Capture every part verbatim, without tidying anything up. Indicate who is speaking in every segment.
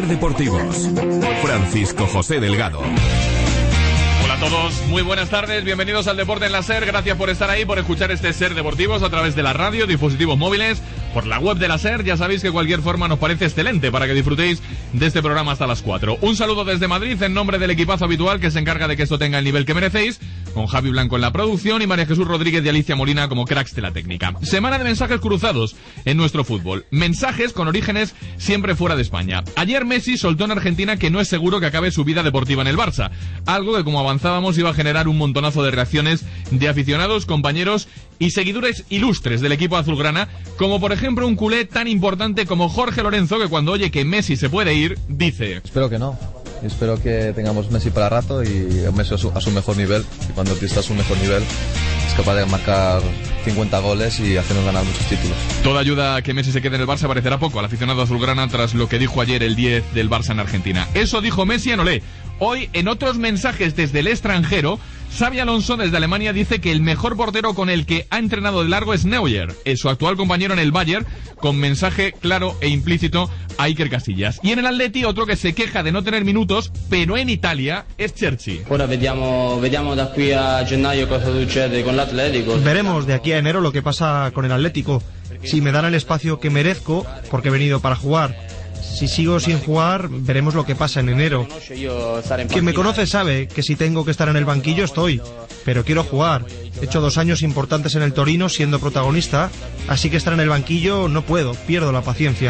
Speaker 1: Ser Deportivos. Francisco José Delgado.
Speaker 2: Hola a todos, muy buenas tardes, bienvenidos al Deporte en la SER, gracias por estar ahí, por escuchar este Ser Deportivos a través de la radio, dispositivos móviles, por la web de la SER. Ya sabéis que cualquier forma nos parece excelente para que disfrutéis de este programa hasta las cuatro. Un saludo desde Madrid en nombre del equipazo habitual que se encarga de que esto tenga el nivel que merecéis, con Javi Blanco en la producción y María Jesús Rodríguez y Alicia Molina como cracks de la técnica. Semana de mensajes cruzados en nuestro fútbol, mensajes con orígenes siempre fuera de España. Ayer Messi soltó en Argentina que no es seguro que acabe su vida deportiva en el Barça, algo que como avanzábamos iba a generar un montonazo de reacciones de aficionados, compañeros y seguidores ilustres del equipo azulgrana, como por ejemplo un culé tan importante como Jorge Lorenzo, que cuando oye que Messi se puede ir, dice:
Speaker 3: espero que no, espero que tengamos Messi para rato y Messi a su, a su mejor nivel, y cuando está a su mejor nivel es capaz de marcar cincuenta goles y hacernos ganar muchos títulos.
Speaker 2: Toda ayuda a que Messi se quede en el Barça parecerá poco al aficionado azulgrana tras lo que dijo ayer el diez del Barça en Argentina. Eso dijo Messi en Olé. Hoy, en otros mensajes desde el extranjero, Xabi Alonso desde Alemania dice que el mejor portero con el que ha entrenado de largo es Neuer, es su actual compañero en el Bayern, con mensaje claro e implícito a Iker Casillas. Y en el Atleti, otro que se queja de no tener minutos, pero en Italia, es Cherchi.
Speaker 4: Ahora vediamo, vediamo da qui a gennaio cosa succede con l'Atlético.
Speaker 5: Veremos de aquí a enero lo que pasa con el Atlético. Si me dan el espacio que merezco, porque he venido para jugar. Si sigo sin jugar, veremos lo que pasa en enero. Quien me conoce sabe que si tengo que estar en el banquillo estoy, pero quiero jugar. He hecho dos años importantes en el Torino siendo protagonista, así que estar en el banquillo no puedo, pierdo la paciencia.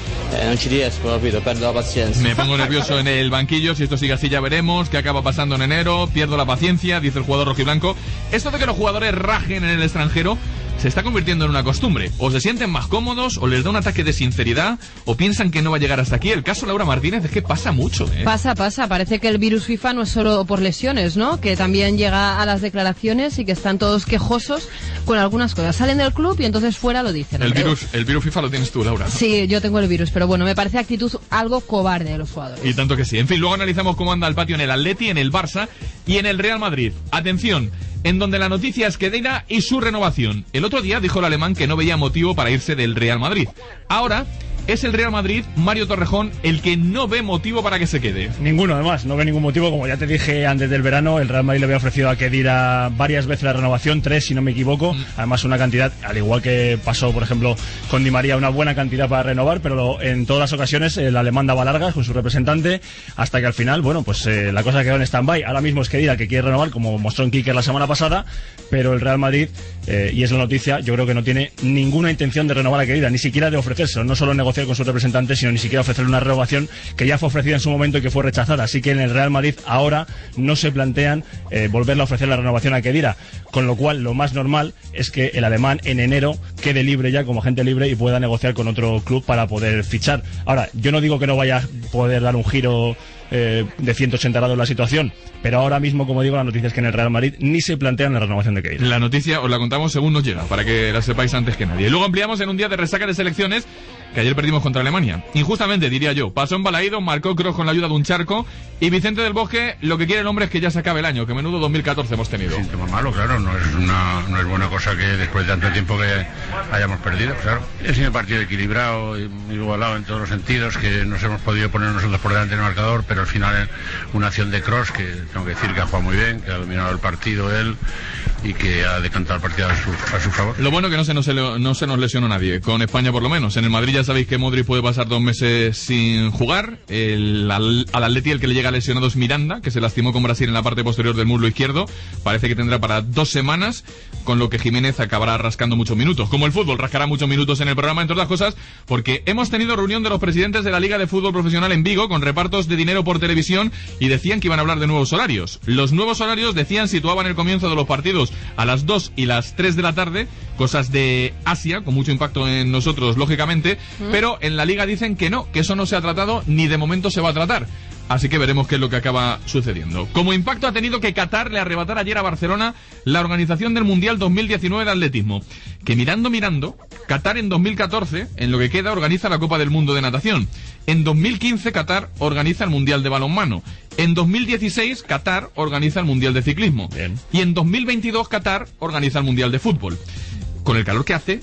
Speaker 2: Me pongo nervioso en el banquillo, si esto sigue así ya veremos qué acaba pasando en enero, pierdo la paciencia, dice el jugador rojiblanco. Esto de que los jugadores rajen en el extranjero se está convirtiendo en una costumbre. O se sienten más cómodos, o les da un ataque de sinceridad, o piensan que no va a llegar hasta aquí. El caso Laura Martínez es que pasa mucho, ¿eh?
Speaker 6: Pasa, pasa. Parece que el virus FIFA no es solo por lesiones, ¿no? Que también llega a las declaraciones y que están todos quejosos con algunas cosas. Salen del club y entonces fuera lo dicen.
Speaker 2: El virus, el virus FIFA lo tienes tú, Laura, ¿no?
Speaker 6: Sí, yo tengo el virus, pero bueno, me parece actitud algo cobarde de los jugadores.
Speaker 2: Y tanto que sí. En fin, luego analizamos cómo anda el patio en el Atleti, en el Barça y en el Real Madrid. Atención, en donde la noticia es Kedira y su renovación. El otro día dijo el alemán que no veía motivo para irse del Real Madrid. Ahora es el Real Madrid, Mario Torrejón, el que no ve motivo para que se quede.
Speaker 7: Ninguno, además, no ve ningún motivo. Como ya te dije antes del verano, el Real Madrid le había ofrecido a Kedira varias veces la renovación, tres si no me equivoco. Mm. Además una cantidad, al igual que pasó por ejemplo con Di María, una buena cantidad para renovar, pero en todas las ocasiones el alemán daba largas con su representante, hasta que al final, bueno, pues eh, la cosa quedó en stand-by. Ahora mismo es Kedira que quiere renovar, como mostró en Kicker la semana pasada, pero el Real Madrid, eh, y es la noticia, yo creo que no tiene ninguna intención de renovar a Kedira, ni siquiera de ofrecérselo, no solo negociar con su representante, sino ni siquiera ofrecerle una renovación que ya fue ofrecida en su momento y que fue rechazada. Así que en el Real Madrid ahora no se plantean eh, volverle a ofrecer la renovación a Kedira, con lo cual lo más normal es que el alemán en enero quede libre ya como agente libre y pueda negociar con otro club para poder fichar. Ahora, yo no digo que no vaya a poder dar un giro Eh, de ciento ochenta grados la situación, pero ahora mismo, como digo, la noticia es que en el Real Madrid ni se plantean la renovación de Kedira.
Speaker 2: La noticia os la contamos según nos llega, para que la sepáis antes que nadie. Y luego ampliamos en un día de resaca de selecciones que ayer perdimos contra Alemania. Injustamente, diría yo. Pasó en Balaído, marcó Kroos con la ayuda de un charco, y Vicente del Bosque, lo que quiere el hombre es que ya se acabe el año, que menudo dos mil catorce hemos tenido.
Speaker 8: Sí, tema malo, claro, no es una no es buena cosa que después de tanto tiempo que hayamos perdido, claro. Es un partido equilibrado, igualado en todos los sentidos, que nos hemos podido poner nosotros por delante del marcador, pero al final una acción de Kroos que tengo que decir que ha jugado muy bien, que ha dominado el partido él y que ha decantado el partido a su, a su favor.
Speaker 2: Lo bueno que no se, nos, no se nos lesionó nadie, con España por lo menos. En el Madrid ya sabéis que Modric puede pasar dos meses sin jugar. El, al, al Atleti el que le llega lesionado es Miranda, que se lastimó con Brasil en la parte posterior del muslo izquierdo. Parece que tendrá para dos semanas, con lo que Jiménez acabará rascando muchos minutos. Como el fútbol rascará muchos minutos en el programa, entre otras cosas, porque hemos tenido reunión de los presidentes de la Liga de Fútbol Profesional en Vigo, con repartos de dinero por televisión, y decían que iban a hablar de nuevos horarios. Los nuevos horarios, decían, situaban el comienzo de los partidos a las dos y las tres de la tarde, cosas de Asia, con mucho impacto en nosotros, lógicamente, ¿Mm? Pero en la Liga dicen que no, que eso no se ha tratado, ni de momento se va a tratar. Así que veremos qué es lo que acaba sucediendo. Como impacto ha tenido que Qatar le arrebatara ayer a Barcelona la organización del Mundial dos mil diecinueve de atletismo. Que mirando, mirando, Qatar en dos mil catorce, en lo que queda, organiza la Copa del Mundo de natación. En dos mil quince, Qatar organiza el Mundial de balonmano. En dos mil dieciséis, Qatar organiza el Mundial de ciclismo. Bien. Y en dos mil veintidós, Qatar organiza el Mundial de fútbol. Con el calor que hace,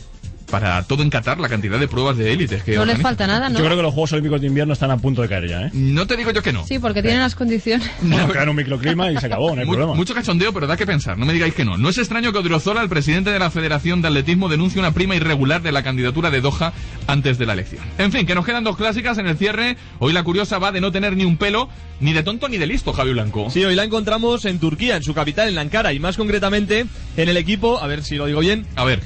Speaker 2: para todo en Qatar, la cantidad de pruebas de élites que
Speaker 6: No les
Speaker 2: organizan.
Speaker 6: falta nada, ¿no?
Speaker 7: Yo creo que los Juegos Olímpicos de Invierno están a punto de caer ya, ¿eh?
Speaker 2: No te digo yo que no.
Speaker 6: Sí, porque tienen las condiciones.
Speaker 7: Bueno, crean un microclima y se acabó, no hay
Speaker 2: Mu-
Speaker 7: problema.
Speaker 2: Mucho cachondeo, pero da que pensar, no me digáis que no. No es extraño que Odriozola, el presidente de la Federación de Atletismo, denuncie una prima irregular de la candidatura de Doha antes de la elección. En fin, que nos quedan dos clásicas en el cierre. Hoy la curiosa va de no tener ni un pelo, ni de tonto ni de listo, Javi Blanco.
Speaker 9: Sí, hoy la encontramos en Turquía, en su capital, en Ankara, y más concretamente en el equipo, a ver si lo digo bien,
Speaker 2: A ver,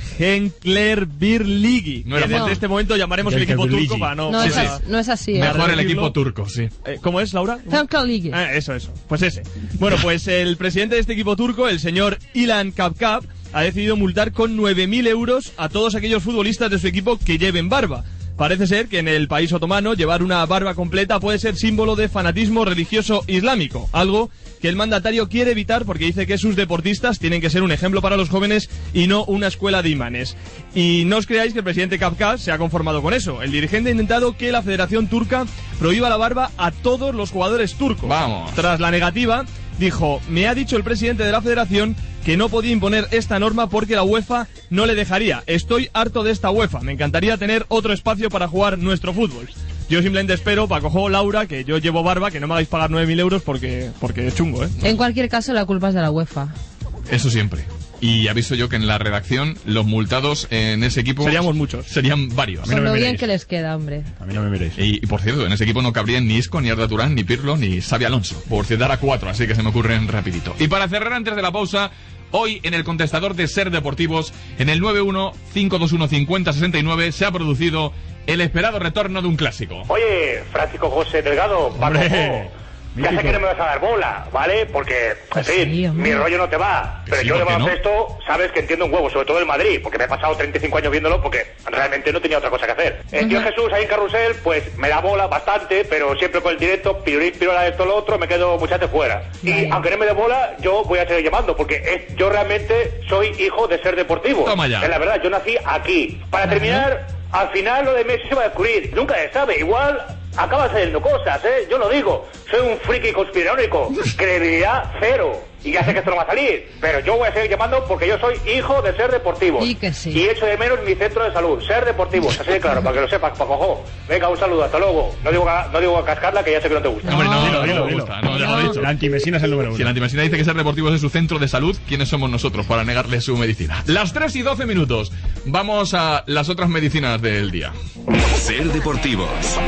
Speaker 9: Gençlerbirliği.
Speaker 2: No era
Speaker 9: que desde
Speaker 6: fácil.
Speaker 9: este momento llamaremos el equipo
Speaker 7: Gençlerbirliği.
Speaker 9: turco para no...
Speaker 6: No,
Speaker 2: Sí,
Speaker 6: es,
Speaker 2: sí.
Speaker 6: as- no es así, ¿eh?
Speaker 2: mejor el
Speaker 9: decirlo.
Speaker 2: equipo turco, sí.
Speaker 9: Eh, ¿Cómo es, Laura?
Speaker 6: Champions League.
Speaker 9: Ah, eso, eso. Pues ese. Bueno, pues el presidente de este equipo turco, el señor Ilan Kapkap, ha decidido multar con nueve mil euros a todos aquellos futbolistas de su equipo que lleven barba. Parece ser que en el país otomano llevar una barba completa puede ser símbolo de fanatismo religioso islámico, algo que el mandatario quiere evitar porque dice que sus deportistas tienen que ser un ejemplo para los jóvenes y no una escuela de imanes. Y no os creáis que el presidente Kapkap se ha conformado con eso. El dirigente ha intentado que la Federación Turca prohíba la barba a todos los jugadores turcos.
Speaker 2: Vamos.
Speaker 9: Tras la negativa, dijo, me ha dicho el presidente de la federación que no podía imponer esta norma porque la UEFA no le dejaría. Estoy harto de esta UEFA. Me encantaría tener otro espacio para jugar nuestro fútbol. Yo simplemente espero, Paco, Laura, que yo llevo barba, que no me hagáis pagar nueve mil euros porque, porque es chungo, ¿eh?
Speaker 6: En cualquier caso, la culpa es de la UEFA.
Speaker 2: Eso siempre. Y aviso yo que en la redacción los multados en ese equipo
Speaker 9: Seríamos muchos.
Speaker 2: serían varios.
Speaker 7: mí no
Speaker 6: Con
Speaker 7: me
Speaker 6: lo bien
Speaker 7: miréis.
Speaker 6: que les queda, hombre.
Speaker 7: A mí no me miréis.
Speaker 2: Y, y por cierto, en ese equipo no cabrían ni Isco, ni Arda Turán, ni Pirlo, ni Xabi Alonso, por citar a cuatro, así que se me ocurren rapidito. Y para cerrar antes de la pausa, hoy en el contestador de Ser Deportivos, en el nueve uno cinco dos uno cinco cero seis nueve, se ha producido el esperado retorno de un clásico.
Speaker 10: Oye, Francisco José Delgado, Paco,
Speaker 7: Hombre,
Speaker 10: ya sé
Speaker 7: mítico.
Speaker 10: que no me vas a dar bola, ¿vale? Porque, en fin,
Speaker 6: sí, hombre.
Speaker 10: mi rollo no te va.
Speaker 2: Que
Speaker 10: Pero
Speaker 2: sí,
Speaker 10: yo de
Speaker 2: ¿por qué no?
Speaker 10: baloncesto, sabes que entiendo un huevo, sobre todo el Madrid, porque me he pasado treinta y cinco años viéndolo porque realmente no tenía otra cosa que hacer. El tío Jesús ahí en Carrusel, pues me da bola bastante, pero siempre con el directo, pirurín, pirola, esto, lo otro, me quedo muchacho fuera. Y
Speaker 6: Vaya.
Speaker 10: aunque no me dé bola, yo voy a seguir llamando, porque es- yo realmente soy hijo de Ser Deportivo.
Speaker 2: Toma ya.
Speaker 10: Es la verdad, yo nací aquí. Para
Speaker 6: Vale.
Speaker 10: terminar, al final lo de Messi se va a descubrir. Nunca se sabe. Igual acaba saliendo cosas, ¿eh? Yo lo digo. Soy un friki conspiranoico. Credibilidad cero. Y ya sé que esto no va a salir. Pero yo voy a seguir llamando porque yo soy hijo de Ser Deportivos.
Speaker 6: Y que sí.
Speaker 10: Y echo de menos mi centro de salud. Ser Deportivos. Así de claro, para que lo sepas, Paco. Venga, un saludo. Hasta luego. No digo, a- no digo a cascarla, que ya sé que no te gusta.
Speaker 2: Hombre, no,
Speaker 7: Dilo,
Speaker 2: no,
Speaker 7: dilo,
Speaker 2: no me
Speaker 7: dilo.
Speaker 2: gusta, no, ya
Speaker 6: No.
Speaker 2: lo he dicho.
Speaker 7: El antimesina es el número uno.
Speaker 2: Si la antimesina dice que Ser Deportivos es su centro de salud, ¿quiénes somos nosotros para negarle su medicina? Las tres y doce minutos. Vamos a las otras medicinas del día.
Speaker 1: Ser Deportivos.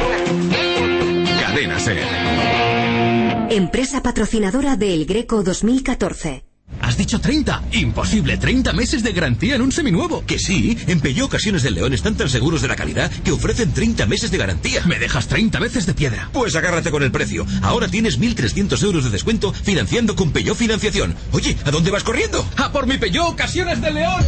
Speaker 1: Cadena Ser.
Speaker 11: Empresa patrocinadora de El Greco dos mil catorce.
Speaker 12: ¿Has dicho treinta? Imposible, treinta meses de garantía en un seminuevo.
Speaker 13: Que sí, en Peugeot Ocasiones del León están tan seguros de la calidad que ofrecen treinta meses de garantía.
Speaker 12: Me dejas treinta veces de piedra.
Speaker 13: Pues agárrate con el precio. Ahora tienes mil trescientos euros de descuento financiando con Peugeot Financiación. Oye, ¿a dónde vas corriendo?
Speaker 12: ¡A por mi Peugeot Ocasiones del León!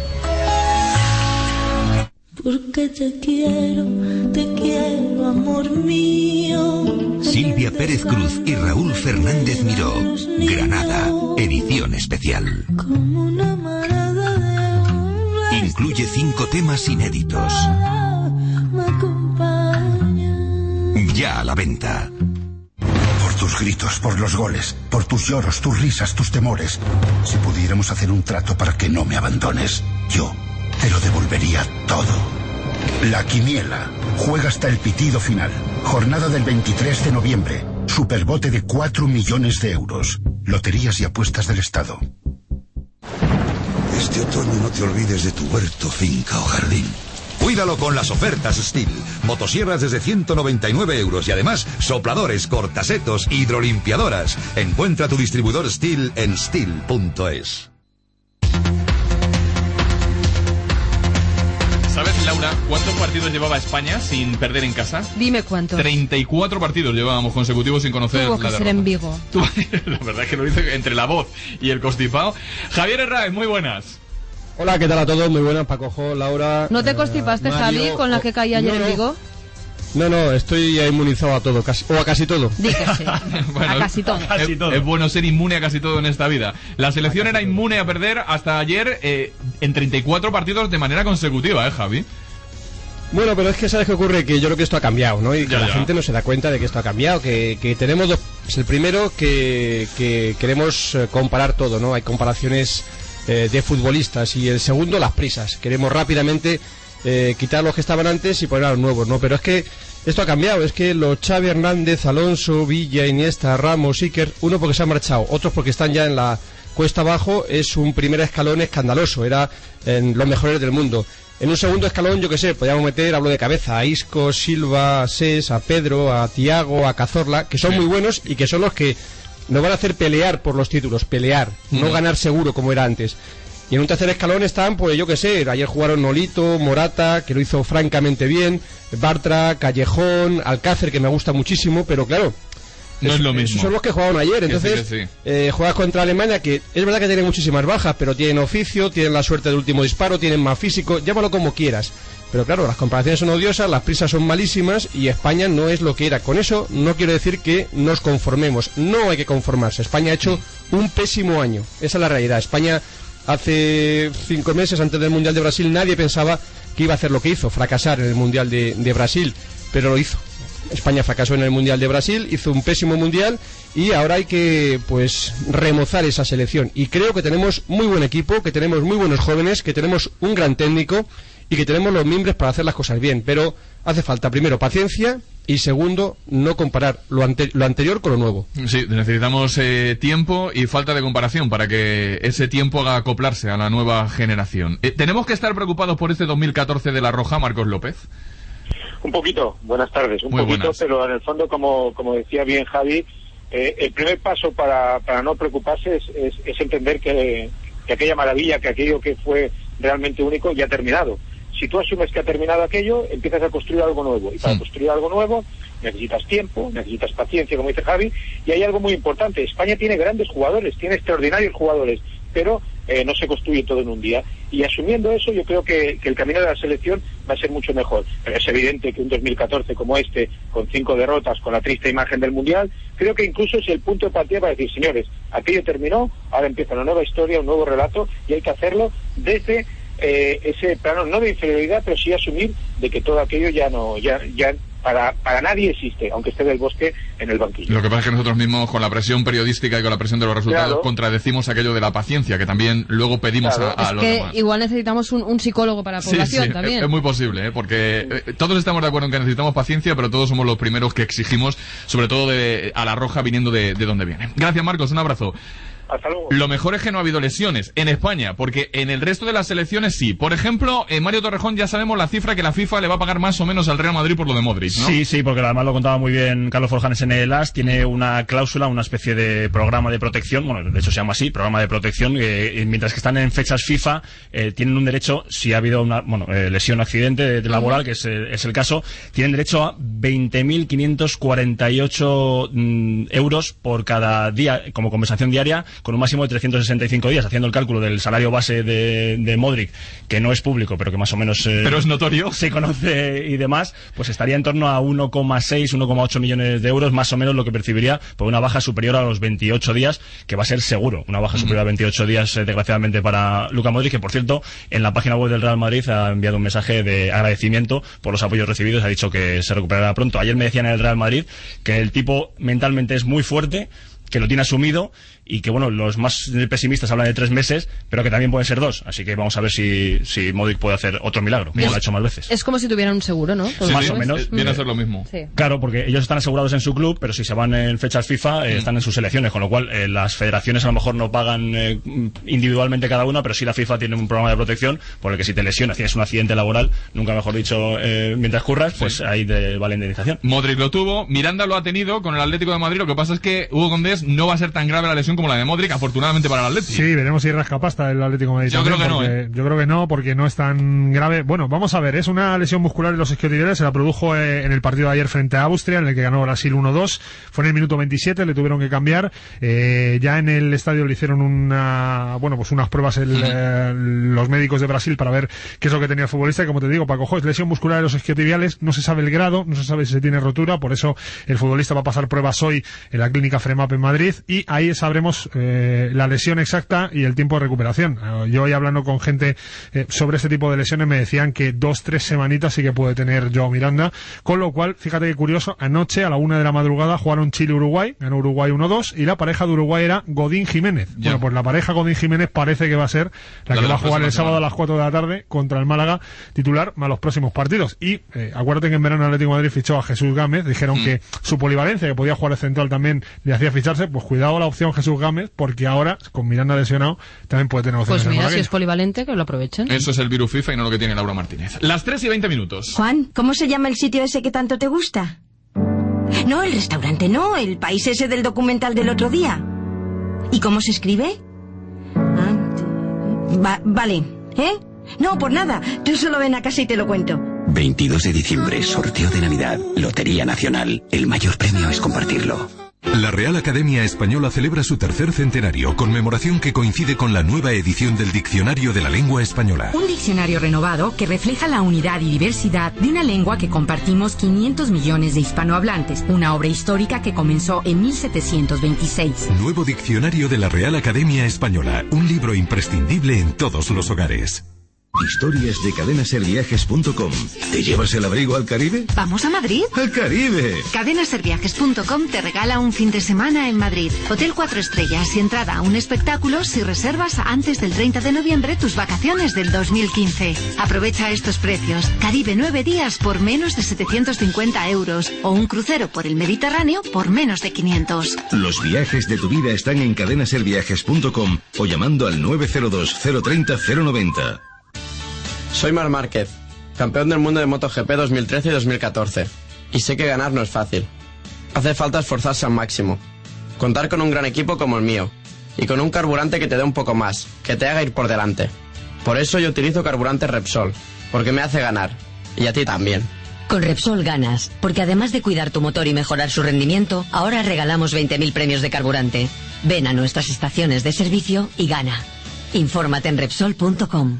Speaker 14: Porque te quiero, te quiero, amor mío.
Speaker 15: Silvia Pérez Cruz y Raúl Fernández Miró. Granada, edición especial.
Speaker 14: Como una manada de
Speaker 15: Incluye cinco temas inéditos.
Speaker 14: me acompaña.
Speaker 15: Ya a la venta.
Speaker 16: Por tus gritos, por los goles, por tus lloros, tus risas, tus temores. Si pudiéramos hacer un trato para que no me abandones, yo te lo devolvería todo. La Quiniela. Juega hasta el pitido final. Jornada del veintitrés de noviembre. Superbote de cuatro millones de euros. Loterías y apuestas del Estado.
Speaker 17: Este otoño no te olvides de tu huerto, finca o jardín.
Speaker 18: Cuídalo con las ofertas Stihl. Motosierras desde ciento noventa y nueve euros y además sopladores, cortasetos, hidrolimpiadoras. Encuentra tu distribuidor Stihl en stihl punto es.
Speaker 2: ¿Sabes, Laura, cuántos partidos llevaba España sin perder en casa?
Speaker 6: Dime cuántos.
Speaker 2: treinta y cuatro partidos llevábamos consecutivos sin conocer
Speaker 6: Tuvo que
Speaker 2: la
Speaker 6: ser
Speaker 2: derrota.
Speaker 6: en Vigo.
Speaker 2: Tú- La verdad es que lo dice entre la voz y el constipado. Javier Herráez, muy buenas.
Speaker 19: Hola, ¿qué tal a todos? Muy buenas, Pacojo, Laura.
Speaker 6: ¿No te
Speaker 19: eh,
Speaker 6: constipaste,
Speaker 19: Mario,
Speaker 6: Javi, con la que caí ayer
Speaker 19: no,
Speaker 6: en
Speaker 19: no.
Speaker 6: Vigo?
Speaker 19: No, no, estoy ya inmunizado a todo, casi, o a casi todo.
Speaker 6: Di que sí.
Speaker 2: Bueno,
Speaker 6: A casi todo.
Speaker 2: Es, es bueno ser inmune a casi todo en esta vida. La selección era inmune a perder hasta ayer eh, en treinta y cuatro partidos de manera consecutiva, ¿eh, Javi?
Speaker 19: Bueno, pero es que ¿sabes qué ocurre? Que yo creo que esto ha cambiado, ¿no? Y que
Speaker 2: Ya,
Speaker 19: la
Speaker 2: ya.
Speaker 19: gente no se da cuenta de que esto ha cambiado, que, que tenemos dos... Es el primero que, que queremos eh, comparar todo, ¿no? Hay comparaciones eh, de futbolistas y el segundo, las prisas. Queremos rápidamente eh, quitar los que estaban antes y poner a los nuevos, ¿no? Pero es que esto ha cambiado, es que los Xavi Hernández, Alonso, Villa, Iniesta, Ramos, Iker, uno porque se han marchado, otros porque están ya en la cuesta abajo, es un primer escalón escandaloso, era en los mejores del mundo. En un segundo escalón, yo que sé, podríamos meter, hablo de cabeza, a Isco, Silva, a Sés, a Pedro, a Thiago, a Cazorla, que son sí. muy buenos y que son los que nos van a hacer pelear por los títulos, pelear, mm. no ganar seguro como era antes. Y en un tercer escalón están, pues yo que sé, ayer jugaron Nolito, Morata, que lo hizo francamente bien, Bartra, Callejón, Alcácer, que me gusta muchísimo, pero claro,
Speaker 2: no es, es lo mismo.
Speaker 19: Esos son los que jugaron ayer, entonces
Speaker 2: que sí, que sí.
Speaker 19: Eh, juegas contra Alemania, que es verdad que tiene muchísimas bajas, pero tienen oficio, tienen la suerte del último disparo, tienen más físico, llámalo como quieras. Pero claro, las comparaciones son odiosas, las prisas son malísimas y España no es lo que era. Con eso no quiero decir que nos conformemos, no hay que conformarse. España ha hecho un pésimo año, esa es la realidad. España hace cinco meses antes del Mundial de Brasil nadie pensaba que iba a hacer lo que hizo, fracasar en el Mundial de, de Brasil, pero lo hizo. España fracasó en el Mundial de Brasil, hizo un pésimo Mundial y ahora hay que pues remozar esa selección. Y creo que tenemos muy buen equipo, que tenemos muy buenos jóvenes, que tenemos un gran técnico y que tenemos los mimbres para hacer las cosas bien, pero hace falta primero paciencia y segundo no comparar lo, ante lo anterior con lo nuevo.
Speaker 2: Sí, necesitamos eh, tiempo y falta de comparación para que ese tiempo haga acoplarse a la nueva generación. Eh, ¿Tenemos que estar preocupados por este dos mil catorce de La Roja, Marcos López?
Speaker 20: Un poquito, buenas tardes, un
Speaker 2: Muy
Speaker 20: poquito,
Speaker 2: buenas.
Speaker 20: Pero en el fondo, como, como decía bien Javi, eh, el primer paso para, para no preocuparse es, es, es entender que, que aquella maravilla, que aquello que fue realmente único ya ha terminado. Si tú asumes que ha terminado aquello, empiezas a construir algo nuevo. Y para sí. construir algo nuevo necesitas tiempo, necesitas paciencia, como dice Javi. Y hay algo muy importante. España tiene grandes jugadores, tiene extraordinarios jugadores, pero eh, no se construye todo en un día. Y asumiendo eso, yo creo que, que el camino de la selección va a ser mucho mejor. Pero es evidente que un dos mil catorce como este, con cinco derrotas, con la triste imagen del Mundial, creo que incluso es el punto de partida para decir, señores, aquello terminó, ahora empieza una nueva historia, un nuevo relato, y hay que hacerlo desde eh, ese plano, no de inferioridad, pero sí asumir de que todo aquello ya no, ya, ya para, para nadie existe, aunque esté del Bosque en el banquillo.
Speaker 2: Lo que pasa es que nosotros mismos, con la presión periodística y con la presión de los resultados, claro, contradecimos aquello de la paciencia, que también luego pedimos claro. a, a
Speaker 6: es
Speaker 2: los
Speaker 6: que
Speaker 2: demás.
Speaker 6: Igual necesitamos un, un psicólogo para la población
Speaker 2: sí, sí,
Speaker 6: también.
Speaker 2: Es, es muy posible, ¿eh? Porque eh, todos estamos de acuerdo en que necesitamos paciencia, pero todos somos los primeros que exigimos, sobre todo de, a La Roja, viniendo de, de donde viene. Gracias, Marcos, un abrazo.
Speaker 20: Hasta luego.
Speaker 2: Lo mejor es que no ha habido lesiones en España, porque en el resto de las selecciones sí. Por ejemplo, en Mario Torrejón ya sabemos la cifra que la FIFA le va a pagar más o menos al Real Madrid por lo de Modric, ¿no?
Speaker 7: Sí, sí, porque además lo contaba muy bien Carlos Forjanes en el A S. Tiene una cláusula, una especie de programa de protección, bueno, de hecho se llama así, programa de protección, eh, mientras que están en fechas FIFA, eh, tienen un derecho, si ha habido una, bueno, eh, lesión o accidente laboral, que es, eh, es el caso, tienen derecho a veinte mil quinientos cuarenta y ocho mm, euros por cada día, como compensación diaria, con un máximo de trescientos sesenta y cinco días, haciendo el cálculo del salario base de, de Modric, que no es público, pero que más o menos eh,
Speaker 2: pero es notorio,
Speaker 7: se conoce y demás, pues estaría en torno a uno coma seis, uno coma ocho millones de euros, más o menos lo que percibiría por una baja superior a los veintiocho días, que va a ser seguro, una baja superior a veintiocho días, eh, desgraciadamente para Luka Modric, que por cierto, en la página web del Real Madrid ha enviado un mensaje de agradecimiento por los apoyos recibidos, ha dicho que se recuperará pronto. Ayer me decían en el Real Madrid que el tipo mentalmente es muy fuerte, que lo tiene asumido y que, bueno, los más pesimistas hablan de tres meses, pero que también pueden ser dos. Así que vamos a ver si, si Modric puede hacer otro milagro, como lo ha hecho más veces.
Speaker 6: Es como si tuvieran un seguro, ¿no?
Speaker 2: Sí, más sí, o menos. Viene a hacer lo mismo.
Speaker 6: Sí.
Speaker 7: Claro, porque ellos están asegurados en su club, pero si se van en fechas FIFA, eh, mm. están en sus selecciones, con lo cual eh, las federaciones a lo mejor no pagan eh, individualmente cada una, pero sí la FIFA tiene un programa de protección por el que si te lesionas, tienes un accidente laboral, nunca mejor dicho, eh, mientras curras, pues sí. ahí te vale indemnización.
Speaker 2: Modric lo tuvo, Miranda lo ha tenido con el Atlético de Madrid, lo que pasa es que Hugo Condés no va a ser tan grave la lesión como la de Modric, afortunadamente para el Atlético.
Speaker 21: Sí, veremos si rasca pasta el Atlético de Madrid.
Speaker 2: Yo creo que no,
Speaker 21: ¿eh? Yo creo que no, porque no es tan grave. Bueno, vamos a ver, es una lesión muscular en los isquiotibiales, se la produjo eh, en el partido de ayer frente a Austria, en el que ganó Brasil uno dos, fue en el minuto veintisiete, le tuvieron que cambiar, eh, ya en el estadio le hicieron una, bueno, pues unas pruebas el, eh, los médicos de Brasil para ver qué es lo que tenía el futbolista, y como te digo, Paco, es lesión muscular en los isquiotibiales, no se sabe el grado, no se sabe si se tiene rotura, por eso el futbolista va a pasar pruebas hoy en la clínica FREMAP en Madrid, y ahí sabremos veremos eh, la lesión exacta y el tiempo de recuperación. Eh, yo hoy hablando con gente eh, sobre este tipo de lesiones me decían que dos, tres semanitas sí que puede tener Joao Miranda, con lo cual, fíjate qué curioso, anoche a la una de la madrugada jugaron Chile-Uruguay, ganó Uruguay uno dos, y la pareja de Uruguay era Godín-Jiménez. Ya. Bueno, pues la pareja Godín-Jiménez parece que va a ser la, la que va a jugar el sábado semana. a las cuatro de la tarde contra el Málaga, titular más los próximos partidos. Y eh, acuérdate que en verano el Atlético de Madrid fichó a Jesús Gámez, dijeron mm. que su polivalencia, que podía jugar el central también, le hacía ficharse. Pues cuidado la opción Jesús Gámez, porque ahora, con Miranda lesionado, también puede tener opciones.
Speaker 6: Pues mira, si es polivalente, que lo aprovechen.
Speaker 2: Eso es el virus FIFA y no lo que tiene Laura Martínez. Las tres y veinte minutos.
Speaker 3: Juan, ¿cómo se llama el sitio ese que tanto te gusta? No, el restaurante no, el país ese del documental del otro día. ¿Y cómo se escribe? Ah, va, vale, ¿eh? No, por nada, tú solo ven a casa y te lo cuento.
Speaker 22: veintidós de diciembre, sorteo de Navidad, Lotería Nacional. El mayor premio es compartirlo.
Speaker 23: La Real Academia Española celebra su tercer centenario, conmemoración que coincide con la nueva edición del Diccionario de la Lengua Española.
Speaker 24: Un diccionario renovado que refleja la unidad y diversidad de una lengua que compartimos quinientos millones de hispanohablantes, una obra histórica que comenzó en mil setecientos veintiséis.
Speaker 23: Nuevo Diccionario de la Real Academia Española, un libro imprescindible en todos los hogares.
Speaker 25: Historias de cadena ser viajes punto com. ¿Te llevas el abrigo al Caribe?
Speaker 26: ¿Vamos a Madrid?
Speaker 25: ¡Al Caribe!
Speaker 26: cadena ser viajes punto com te regala un fin de semana en Madrid. Hotel cuatro estrellas y entrada a un espectáculo si reservas antes del treinta de noviembre tus vacaciones del dos mil quince. Aprovecha estos precios. Caribe nueve días por menos de setecientos cincuenta euros o un crucero por el Mediterráneo por menos de quinientos.
Speaker 25: Los viajes de tu vida están en cadena ser viajes punto com o llamando al nueve cero dos, cero treinta, cero noventa.
Speaker 27: Soy Marc Márquez, campeón del mundo de MotoGP dos mil trece y dos mil catorce. Y sé que ganar no es fácil. Hace falta esforzarse al máximo. Contar con un gran equipo como el mío. Y con un carburante que te dé un poco más, que te haga ir por delante. Por eso yo utilizo carburante Repsol, porque me hace ganar. Y a ti también.
Speaker 11: Con Repsol ganas, porque además de cuidar tu motor y mejorar su rendimiento, ahora regalamos veinte mil premios de carburante. Ven a nuestras estaciones de servicio y gana. Infórmate en Repsol punto com.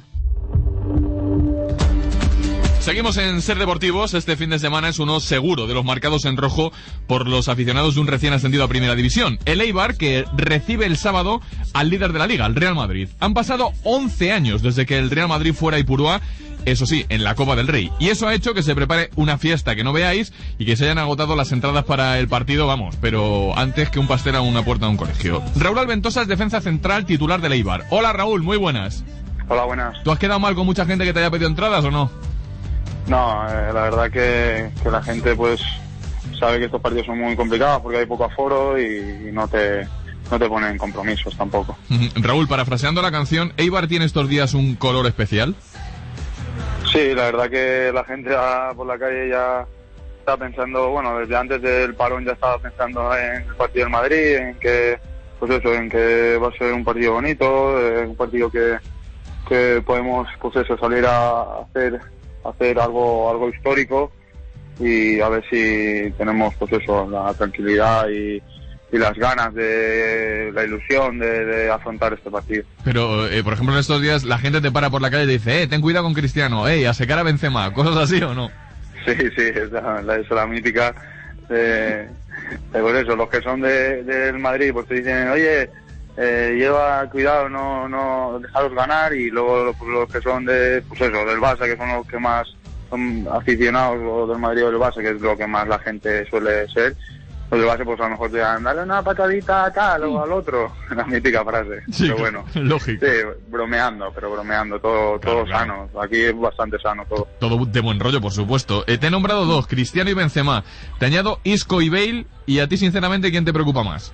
Speaker 2: Seguimos en Ser Deportivos. Este fin de semana es uno seguro de los marcados en rojo por los aficionados de un recién ascendido a Primera División. El Eibar, que recibe el sábado al líder de la Liga, el Real Madrid. Han pasado once años desde que el Real Madrid fuera a Ipurúa, eso sí, en la Copa del Rey. Y eso ha hecho que se prepare una fiesta que no veáis y que se hayan agotado las entradas para el partido, vamos, pero antes que un pastel a una puerta de un colegio. Raúl Alventosa es defensa central titular del Eibar. Hola Raúl, muy buenas.
Speaker 28: Hola, buenas.
Speaker 2: ¿Tú has quedado mal con mucha gente que te haya pedido entradas o no?
Speaker 28: No, eh, la verdad que, que la gente pues sabe que estos partidos son muy complicados porque hay poco aforo y, y no te no te ponen compromisos tampoco.
Speaker 2: Raúl, parafraseando la canción, ¿Eibar tiene estos días un color especial?
Speaker 28: Sí, la verdad que la gente por la calle ya está pensando, bueno, desde antes del parón ya estaba pensando en el partido del Madrid, en que, pues eso, en que va a ser un partido bonito, eh, un partido que, que podemos, pues eso, salir a hacer hacer algo algo histórico y a ver si tenemos pues eso, la tranquilidad y, y las ganas de la ilusión de, de afrontar este partido.
Speaker 2: Pero, eh, por ejemplo, en estos días la gente te para por la calle y te dice, eh, ten cuidado con Cristiano, eh, a secar a Benzema, cosas así o no.
Speaker 28: Sí, sí, es la, la, es la mítica de, de por eso, los que son de, del Madrid pues te dicen, oye, Eh, lleva cuidado, no no dejaros ganar, y luego los, los que son de pues eso, del Barça, que son los que más son aficionados, o del Madrid o del Barça, que es lo que más la gente suele ser, los del Barça pues a lo mejor te dan, dale una patadita a tal o al otro, la mítica frase,
Speaker 2: sí,
Speaker 28: pero bueno,
Speaker 2: lógico.
Speaker 28: Sí, bromeando, pero bromeando, todo, claro, todo claro. Sano, aquí es bastante sano todo.
Speaker 2: Todo de buen rollo, por supuesto. Eh, te he nombrado dos, Cristiano y Benzema, te añado Isco y Bale, y a ti sinceramente, ¿quién te preocupa más?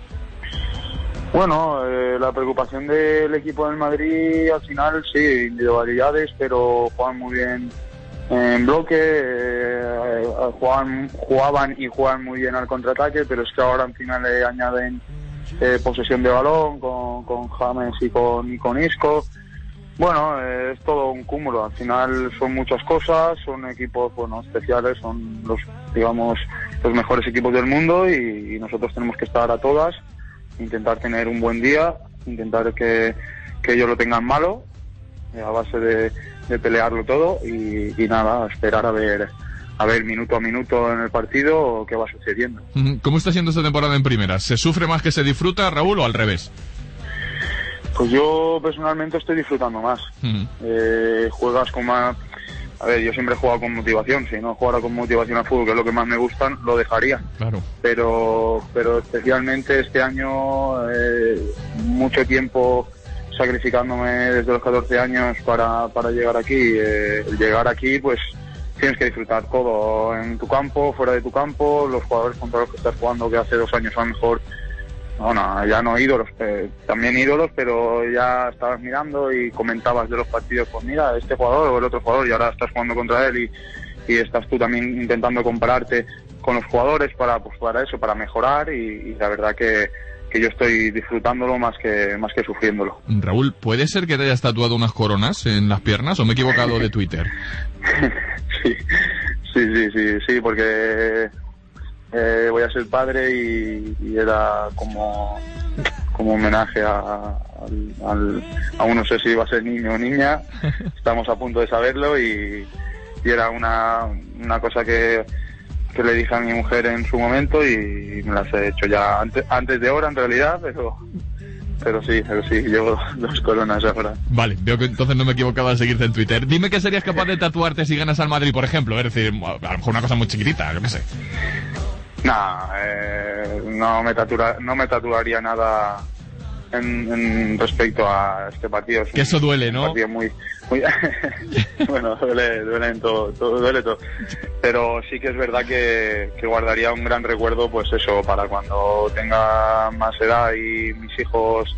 Speaker 28: Bueno, eh, la preocupación del equipo del Madrid al final sí, individualidades, pero juegan muy bien en bloque, eh, juegan, jugaban y juegan muy bien al contraataque, pero es que ahora al final le añaden eh, posesión de balón con, con James y con, y con Isco. Bueno, eh, es todo un cúmulo, al final son muchas cosas, son equipos bueno especiales, son los digamos los mejores equipos del mundo y, y nosotros tenemos que estar a todas, intentar tener un buen día, intentar que, que ellos lo tengan malo, a base de, de pelearlo todo y, y nada, esperar a ver a ver minuto a minuto en el partido qué va sucediendo.
Speaker 2: ¿Cómo está siendo esta temporada en primera? ¿Se sufre más que se disfruta, Raúl, o al revés?
Speaker 28: Pues yo personalmente estoy disfrutando más. Uh-huh. eh, juegas con más... A ver, yo siempre he jugado con motivación. Si no jugara con motivación al fútbol, que es lo que más me gustan, lo dejaría.
Speaker 2: Claro.
Speaker 28: Pero, pero especialmente este año, eh, mucho tiempo sacrificándome desde los catorce años para, para llegar aquí. Eh, llegar aquí, pues tienes que disfrutar todo, en tu campo, fuera de tu campo, los jugadores contra los que estás jugando, que hace dos años a lo mejor, no, no, ya no ídolos, eh, también ídolos, pero ya estabas mirando y comentabas de los partidos, pues mira, este jugador o el otro jugador, y ahora estás jugando contra él y, y estás tú también intentando compararte con los jugadores para, pues, para eso, para mejorar, y, y la verdad que que yo estoy disfrutándolo más que más que sufriéndolo.
Speaker 2: Raúl, ¿puede ser que te hayas tatuado unas coronas en las piernas o me he equivocado de Twitter?
Speaker 28: sí, sí, sí, sí, sí, porque eh, voy a ser padre y, y era como como homenaje a, al, al, aún no sé si iba a ser niño o niña, estamos a punto de saberlo y, y era una, una cosa que que le dije a mi mujer en su momento y me las he hecho ya antes, antes de hora en realidad, pero pero sí, pero sí, llevo dos coronas ahora.
Speaker 2: Vale, veo que entonces no me he equivocado al seguirte en Twitter. Dime que serías capaz de tatuarte si ganas al Madrid, por ejemplo, es decir, a lo mejor una cosa muy chiquitita, yo qué sé.
Speaker 28: Nah, eh, no me tatua, no me tatuaría nada en, en respecto a este partido. Es
Speaker 2: que eso duele, ¿no?
Speaker 28: Un partido muy, muy bueno, duele, duele en todo, todo, duele todo. Pero sí que es verdad que, que guardaría un gran recuerdo, pues eso, para cuando tenga más edad y mis hijos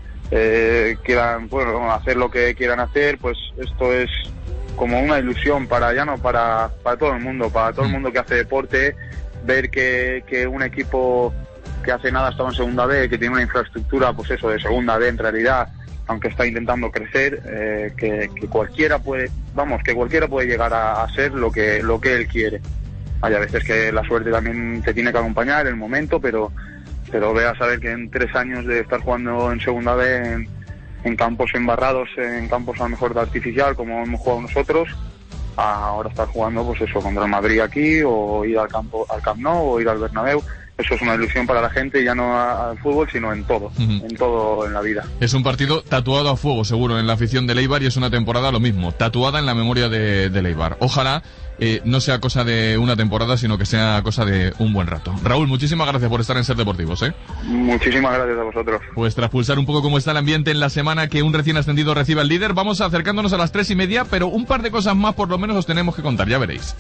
Speaker 28: eh, quieran, bueno, hacer lo que quieran hacer, pues esto es como una ilusión para, ya no para, para todo el mundo, para todo el mundo que hace deporte, ver que, que un equipo que hace nada estaba en segunda B, que tiene una infraestructura, pues eso, de segunda B en realidad, aunque está intentando crecer, eh, que, que cualquiera puede, vamos, que cualquiera puede llegar a, a ser lo que lo que él quiere. Hay a veces que la suerte también te tiene que acompañar el momento, pero pero ve a saber que en tres años de estar jugando en segunda B, en, en campos embarrados, en campos a lo mejor de artificial, como hemos jugado nosotros, ahora estar jugando, pues eso, contra el Madrid aquí, o ir al campo, al Camp Nou, o ir al Bernabéu. Eso es una ilusión para la gente, ya no al fútbol, sino en todo, uh-huh. en todo en la vida.
Speaker 2: Es un partido tatuado a fuego, seguro, en la afición de Eibar, y es una temporada lo mismo, tatuada en la memoria de, de Eibar. Ojalá eh, no sea cosa de una temporada, sino que sea cosa de un buen rato. Raúl, muchísimas gracias por estar en Ser Deportivos, ¿eh?
Speaker 28: Muchísimas gracias a vosotros.
Speaker 2: Pues tras pulsar un poco cómo está el ambiente en la semana que un recién ascendido recibe al líder, vamos acercándonos a las tres y media, pero un par de cosas más por lo menos os tenemos que contar, ya veréis.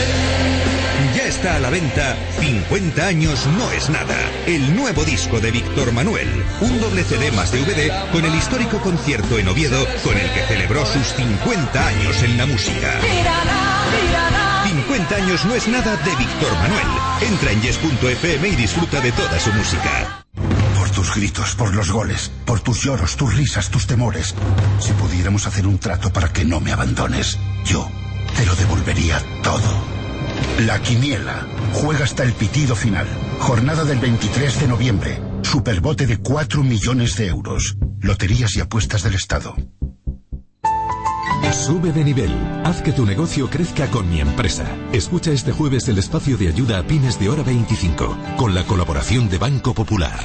Speaker 15: Ya está a la venta cincuenta años no es nada. El nuevo disco de Víctor Manuel. Un doble C D más D V D con el histórico concierto en Oviedo con el que celebró sus cincuenta años en la música. cincuenta años no es nada de Víctor Manuel. Entra en yes punto efe eme y disfruta de toda su música.
Speaker 16: Por tus gritos, por los goles, por tus lloros, tus risas, tus temores. Si pudiéramos hacer un trato para que no me abandones, yo te lo devolvería todo. La Quiniela juega hasta el pitido final. Jornada del veintitrés de noviembre. Superbote de cuatro millones de euros. Loterías y apuestas del Estado.
Speaker 23: Sube de nivel. Haz que tu negocio crezca con Mi Empresa. Escucha este jueves el espacio de ayuda a pymes de Hora veinticinco, con la colaboración de Banco Popular.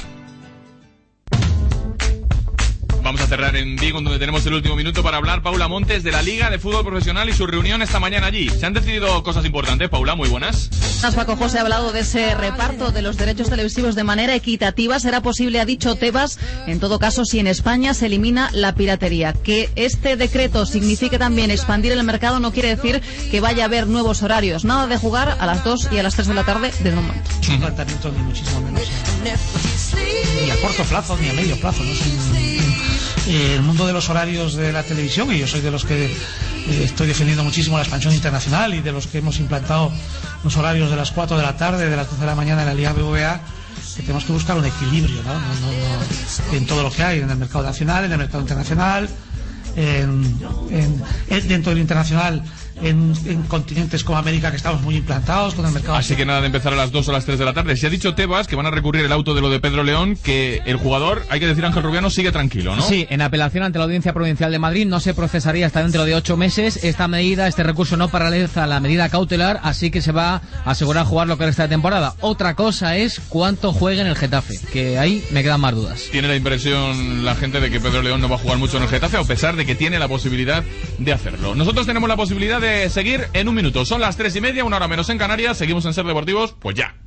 Speaker 2: Vamos a cerrar en Vigo, donde tenemos el último minuto para hablar, Paula Montes, de la Liga de Fútbol Profesional y su reunión esta mañana allí. Se han decidido cosas importantes. Paula, muy buenas.
Speaker 1: Paco José ha hablado de ese reparto de los derechos televisivos de manera equitativa. Será posible, ha dicho Tebas, en todo caso, si en España se elimina la piratería. Que este decreto signifique también expandir el mercado no quiere decir que vaya a haber nuevos horarios. Nada de jugar a las dos y a las tres de la tarde de momento.
Speaker 4: Es un planteamiento ni muchísimo menos. Ni a corto plazo, ni a medio plazo. No es un... Eh, el mundo de los horarios de la televisión, y yo soy de los que eh, estoy defendiendo muchísimo la expansión internacional y de los que hemos implantado los horarios de las cuatro de la tarde, de las doce de la mañana en la Liga B B V A, que tenemos que buscar un equilibrio, ¿no? No, no, no, en todo lo que hay, en el mercado nacional, en el mercado internacional, en, en, en, dentro del internacional en, en continentes como América, que estamos muy implantados con el mercado.
Speaker 2: Así que nada de empezar a las dos o las tres de la tarde. Se ha dicho Tebas que van a recurrir el auto de lo de Pedro León, que el jugador, hay que decir, Ángel Rubiano, sigue tranquilo, ¿no?
Speaker 5: Sí, en apelación ante la Audiencia Provincial de Madrid no se procesaría hasta dentro de ocho meses. Esta medida, este recurso no paraliza la medida cautelar, así que se va a asegurar jugar lo que resta de temporada. Otra cosa es cuánto juegue en el Getafe, que ahí me quedan más dudas.
Speaker 2: Tiene la impresión la gente de que Pedro León no va a jugar mucho en el Getafe, a pesar de que tiene la posibilidad de hacerlo. Nosotros tenemos la posibilidad de seguir en un minuto. Son las tres y media, una hora menos en Canarias. Seguimos en Ser Deportivos, pues ya.